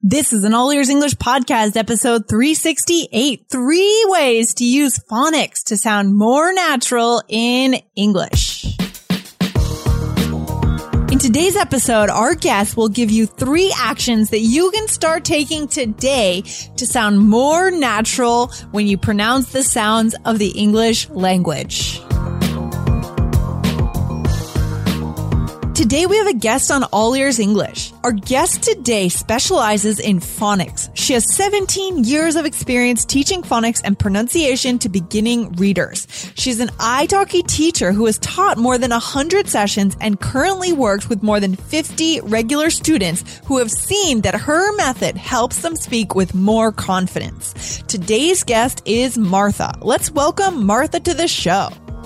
This is an All Ears English podcast, episode 368, 3 ways to use phonics to sound more natural in English. In today's episode, our guest will give you 3 actions that you can start taking today to sound more natural when you pronounce the sounds of the English language. Today we have a guest on All Ears English. Our guest today specializes in phonics. She has 17 years of experience teaching phonics and pronunciation to beginning readers. She's an italki teacher who has taught more than 100 sessions and currently works with more than 50 regular students who have seen that her method helps them speak with more confidence. Today's guest is Martha. Let's welcome Martha to the show.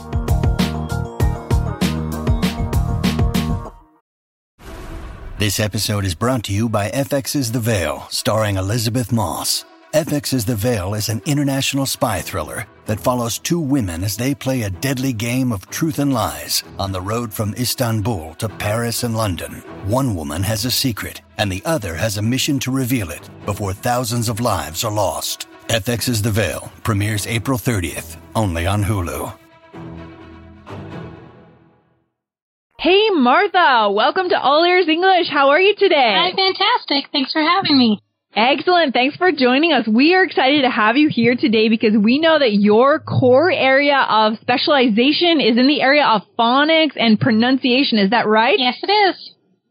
This episode is brought to you by FX's The Veil, starring Elizabeth Moss. FX's The Veil is an international spy thriller that follows 2 women as they play a deadly game of truth and lies on the road from Istanbul to Paris and London. One woman has a secret, and the other has a mission to reveal it before thousands of lives are lost. FX's The Veil premieres April 30th, only on Hulu. Hey, Martha. Welcome to All Ears English. How are you today? I'm fantastic. Thanks for having me. Excellent. Thanks for joining us. We are excited to have you here today because we know that your core area of specialization is in the area of phonics and pronunciation. Is that right? Yes, it is.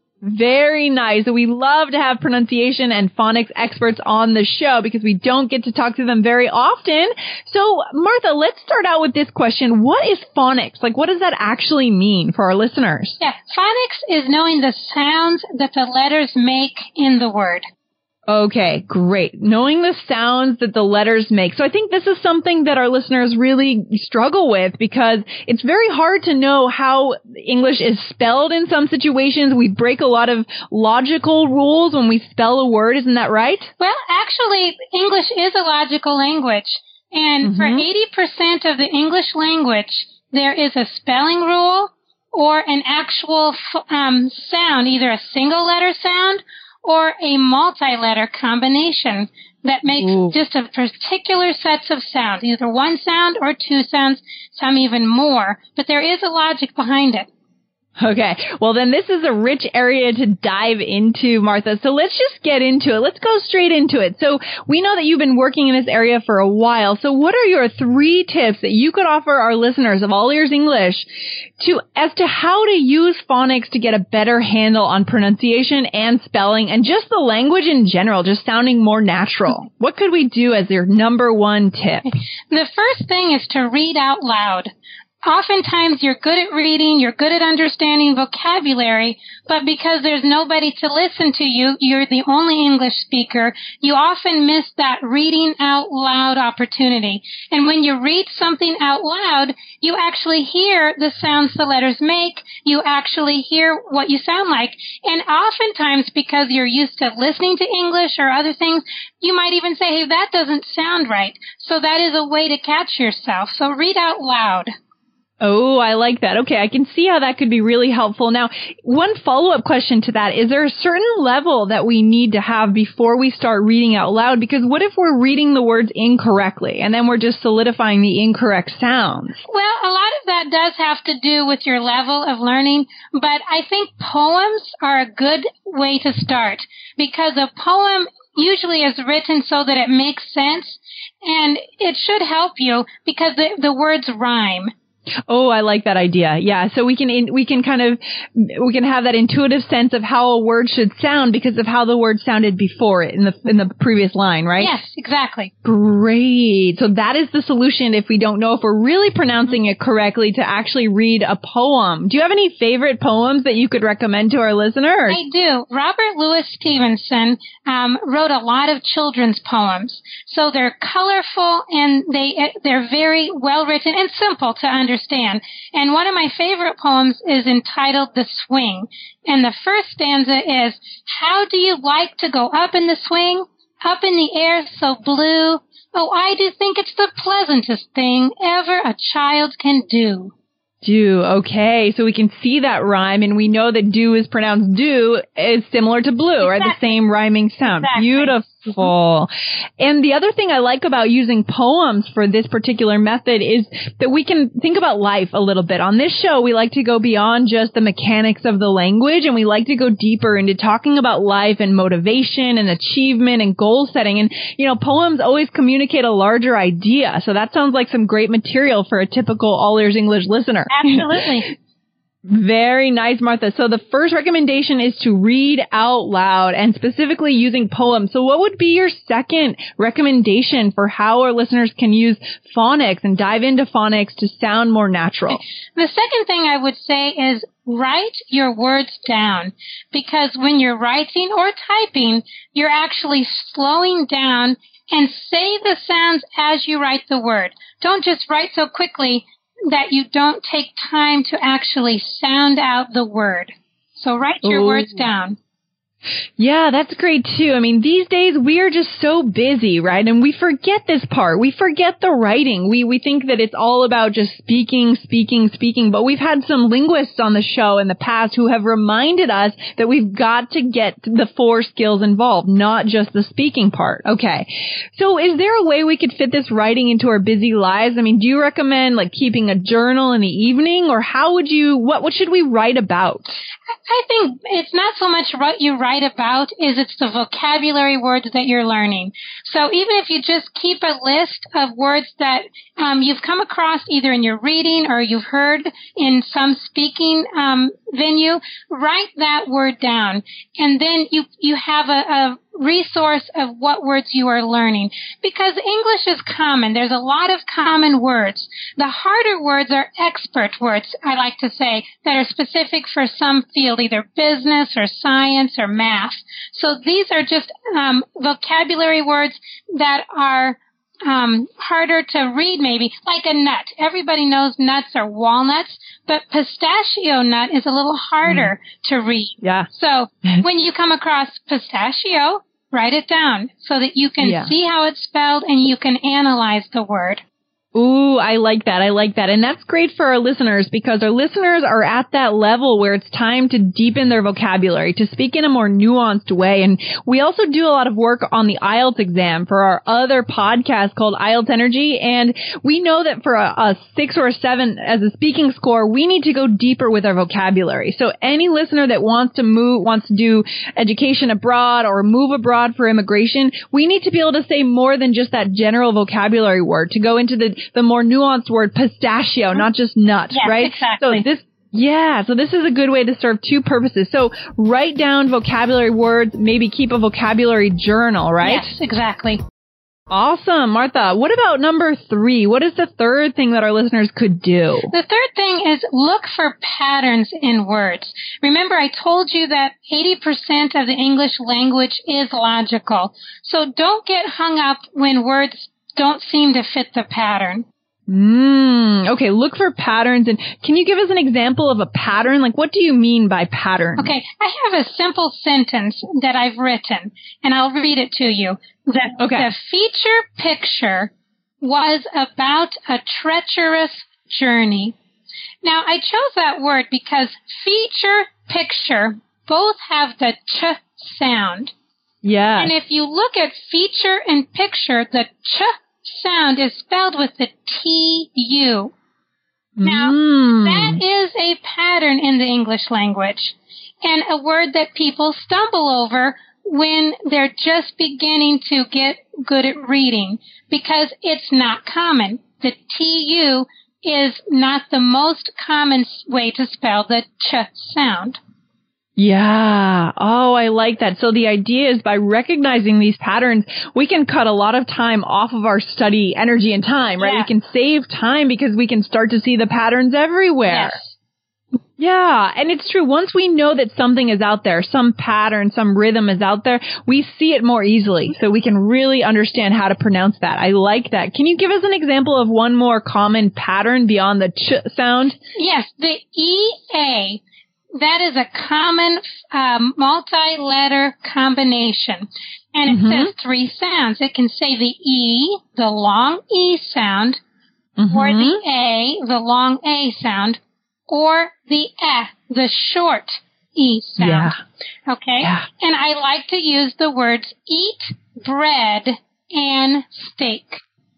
Very nice. So we love to have pronunciation and phonics experts on the show because we don't get to talk to them very often. So, Martha, let's start out with this question. What is phonics? Like, what does that actually mean for our listeners? Yeah, phonics is knowing the sounds that the letters make in the word. Okay, great. Knowing the sounds that the letters make. So I think this is something that our listeners really struggle with because it's very hard to know how English is spelled in some situations. We break a lot of logical rules when we spell a word. Isn't that right? Well, actually, English is a logical language. And for 80% of the English language, there is a spelling rule or an actual sound, either a single letter sound or a multi-letter combination that makes just a particular sets of sounds, either one sound or 2 sounds, some even more. But there is a logic behind it. Okay. Well, then this is a rich area to dive into, Martha. So let's just get into it. Let's go straight into it. So we know that you've been working in this area for a while. So what are your 3 tips that you could offer our listeners of All Ears English as to how to use phonics to get a better handle on pronunciation and spelling and just the language in general, just sounding more natural? What could we do as your number 1 tip? The first thing is to read out loud. Oftentimes you're good at reading, you're good at understanding vocabulary, but because there's nobody to listen to you, you're the only English speaker, you often miss that reading out loud opportunity. And when you read something out loud, you actually hear the sounds the letters make, you actually hear what you sound like. And oftentimes, because you're used to listening to English or other things, you might even say, hey, that doesn't sound right. So that is a way to catch yourself. So read out loud. Oh, I like that. Okay, I can see how that could be really helpful. Now, one follow-up question to that, is there a certain level that we need to have before we start reading out loud? Because what if we're reading the words incorrectly and then we're just solidifying the incorrect sounds? Well, a lot of that does have to do with your level of learning, but I think poems are a good way to start because a poem usually is written so that it makes sense, and it should help you because the words rhyme. Oh, I like that idea. Yeah. So we can have that intuitive sense of how a word should sound because of how the word sounded before it in the previous line, right? Yes, exactly. Great. So that is the solution if we don't know if we're really pronouncing it correctly to actually read a poem. Do you have any favorite poems that you could recommend to our listeners? I do. Robert Louis Stevenson wrote a lot of children's poems. So they're colorful and they're very well written and simple to understand. And one of my favorite poems is entitled The Swing. And the first stanza is, how do you like to go up in the swing? Up in the air so blue. Oh, I do think it's the pleasantest thing ever a child can do. Do. Okay. So we can see that rhyme, and we know that do is pronounced do is similar to blue, right? The same rhyming sound. Exactly. Beautiful. And the other thing I like about using poems for this particular method is that we can think about life a little bit. On this show, we like to go beyond just the mechanics of the language, and we like to go deeper into talking about life and motivation and achievement and goal setting. And, you know, poems always communicate a larger idea. So that sounds like some great material for a typical All Ears English listener. Absolutely. Very nice, Martha. So the first recommendation is to read out loud and specifically using poems. So what would be your second recommendation for how our listeners can use phonics and dive into phonics to sound more natural? The second thing I would say is write your words down, because when you're writing or typing, you're actually slowing down and say the sounds as you write the word. Don't just write so quickly that you don't take time to actually sound out the word. So write your words down. Yeah, that's great too. I mean, these days we are just so busy, right? And we forget this part. We forget the writing. We think that it's all about just speaking. But we've had some linguists on the show in the past who have reminded us that we've got to get the 4 skills involved, not just the speaking part. Okay. So is there a way we could fit this writing into our busy lives? I mean, do you recommend like keeping a journal in the evening, or what should we write about? I think it's not so much what you write about, it's the vocabulary words that you're learning. So even if you just keep a list of words that you've come across either in your reading or you've heard in some speaking venue, write that word down. And then you have a resource of what words you are learning. Because English is common. There's a lot of common words. The harder words are expert words, I like to say, that are specific for some field, either business or science or math. So these are just vocabulary words that are harder to read, maybe, like a nut. Everybody knows nuts are walnuts, but pistachio nut is a little harder to read. Yeah. So when you come across pistachio, write it down so that you can see how it's spelled and you can analyze the word. Ooh, I like that. And that's great for our listeners, because our listeners are at that level where it's time to deepen their vocabulary, to speak in a more nuanced way. And we also do a lot of work on the IELTS exam for our other podcast called IELTS Energy. And we know that for a 6 or a 7 as a speaking score, we need to go deeper with our vocabulary. So any listener that wants to do education abroad or move abroad for immigration, we need to be able to say more than just that general vocabulary word, to go into the more nuanced word pistachio, not just nut, yes, right? Exactly. So this is a good way to serve 2 purposes. So write down vocabulary words, maybe keep a vocabulary journal, right? Yes, exactly. Awesome. Martha, what about number 3? What is the third thing that our listeners could do? The third thing is look for patterns in words. Remember, I told you that 80% of the English language is logical. So don't get hung up when words don't seem to fit the pattern. Okay, look for patterns. And can you give us an example of a pattern? Like, what do you mean by pattern? Okay, I have a simple sentence that I've written, and I'll read it to you. The feature picture was about a treacherous journey. Now, I chose that word because feature, picture both have the ch sound. Yeah. And if you look at feature and picture, the ch sound is spelled with the TU. Now, that is a pattern in the English language, and a word that people stumble over when they're just beginning to get good at reading, because it's not common. The TU is not the most common way to spell the ch sound. Yeah. Oh, I like that. So the idea is by recognizing these patterns, we can cut a lot of time off of our study energy and time, right? Yeah. We can save time because we can start to see the patterns everywhere. Yes. Yeah. And it's true. Once we know that something is out there, some pattern, some rhythm is out there, we see it more easily. So we can really understand how to pronounce that. I like that. Can you give us an example of one more common pattern beyond the ch sound? Yes. The EA. That is a common multi-letter combination. And it says 3 sounds. It can say the E, the long E sound, or the A, the long A sound, or the the short E sound. Yeah. Okay? Yeah. And I like to use the words eat, bread, and steak.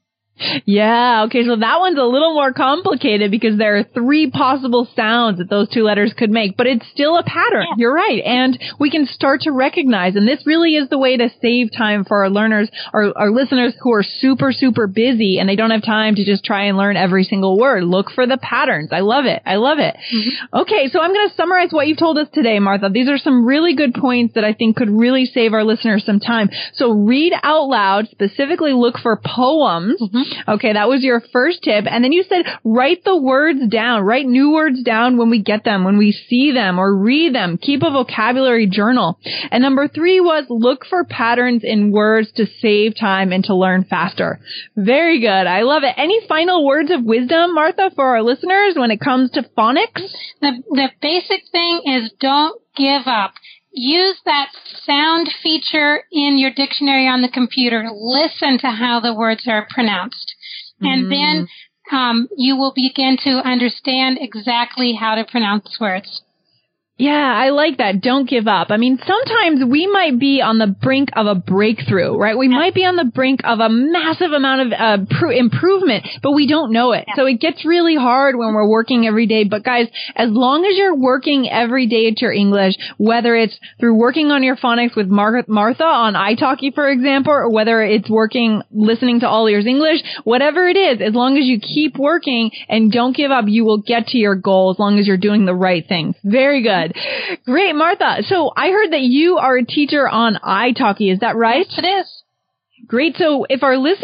Yeah, okay, so that one's a little more complicated because there are 3 possible sounds that those 2 letters could make, but it's still a pattern. Yeah. You're right. And we can start to recognize, and this really is the way to save time for our learners, our listeners who are super, super busy and they don't have time to just try and learn every single word. Look for the patterns. I love it. I love it. Mm-hmm. Okay, so I'm going to summarize what you've told us today, Martha. These are some really good points that I think could really save our listeners some time. So read out loud, specifically look for poems. Mm-hmm. Okay, that was your first tip. And then you said write the words down, write new words down when we get them, when we see them or read them. Keep a vocabulary journal. And number 3 was look for patterns in words to save time and to learn faster. Very good. I love it. Any final words of wisdom, Martha, for our listeners when it comes to phonics? The basic thing is don't give up. Use that sound feature in your dictionary on the computer. Listen to how the words are pronounced. And then you will begin to understand exactly how to pronounce words. Yeah, I like that. Don't give up. I mean, sometimes we might be on the brink of a breakthrough, right? We might be on the brink of a massive amount of improvement, but we don't know it. So it gets really hard when we're working every day. But guys, as long as you're working every day at your English, whether it's through working on your phonics with Martha on italki, for example, or whether it's listening to All Ears English, whatever it is, as long as you keep working and don't give up, you will get to your goal as long as you're doing the right things. Very good. Great, Martha. So I heard that you are a teacher on italki. Is that right? Yes, it is. Great. So do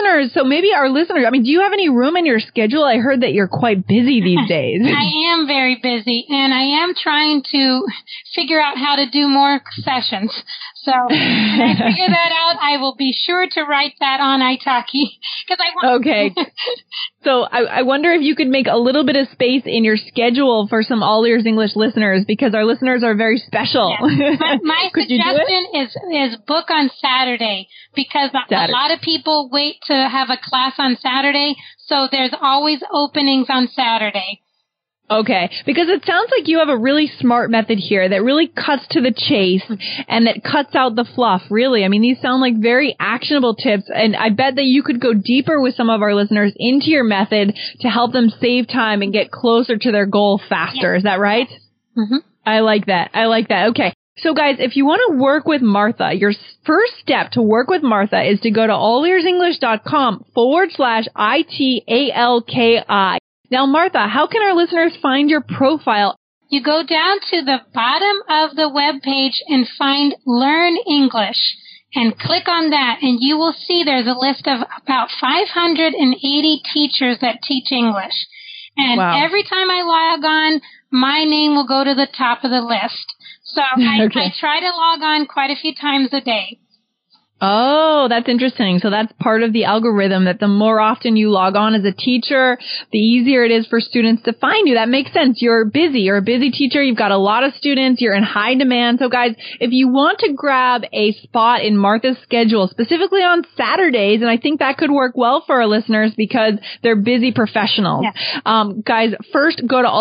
you have any room in your schedule? I heard that you're quite busy these days. I am very busy, and I am trying to figure out how to do more sessions. So when I figure that out, I will be sure to write that on italki. Okay. So I wonder if you could make a little bit of space in your schedule for some All Ears English listeners, because our listeners are very special. Yes. My suggestion is book on Saturday, because a lot of people wait to have a class on Saturday, so there's always openings on Saturday. Okay, because it sounds like you have a really smart method here that really cuts to the chase and that cuts out the fluff, really. I mean, these sound like very actionable tips, and I bet that you could go deeper with some of our listeners into your method to help them save time and get closer to their goal faster. Yes. Is that right? Mm-hmm. I like that. Okay. So guys, if you want to work with Martha, your first step to work with Martha is to go to allearsenglish.com/ITALKI. Now, Martha, how can our listeners find your profile? You go down to the bottom of the web page and find Learn English and click on that, and you will see there's a list of about 580 teachers that teach English. And every time I log on, my name will go to the top of the list. So I try to log on quite a few times a day. Oh, that's interesting. So that's part of the algorithm, that the more often you log on as a teacher, the easier it is for students to find you. That makes sense. You're busy. You're a busy teacher. You've got a lot of students. You're in high demand. So guys, if you want to grab a spot in Martha's schedule, specifically on Saturdays, and I think that could work well for our listeners because they're busy professionals. Yeah. Guys, first go to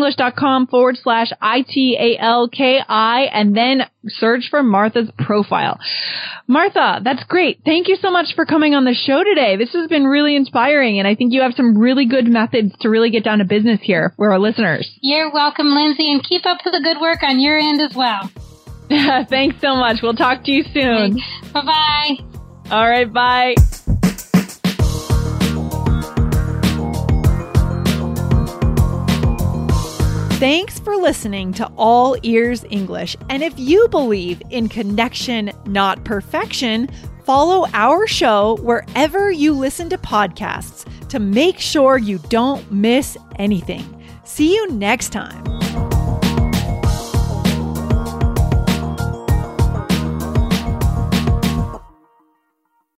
allearsenglish.com/ITALKI and then search for Martha's profile. Martha, that's great. Thank you so much for coming on the show today. This has been really inspiring, and I think you have some really good methods to really get down to business here for our listeners. You're welcome, Lindsay, and keep up the good work on your end as well. Thanks so much. We'll talk to you soon. Bye-bye. All right, bye. Thanks for listening to All Ears English. And if you believe in connection, not perfection, follow our show wherever you listen to podcasts to make sure you don't miss anything. See you next time.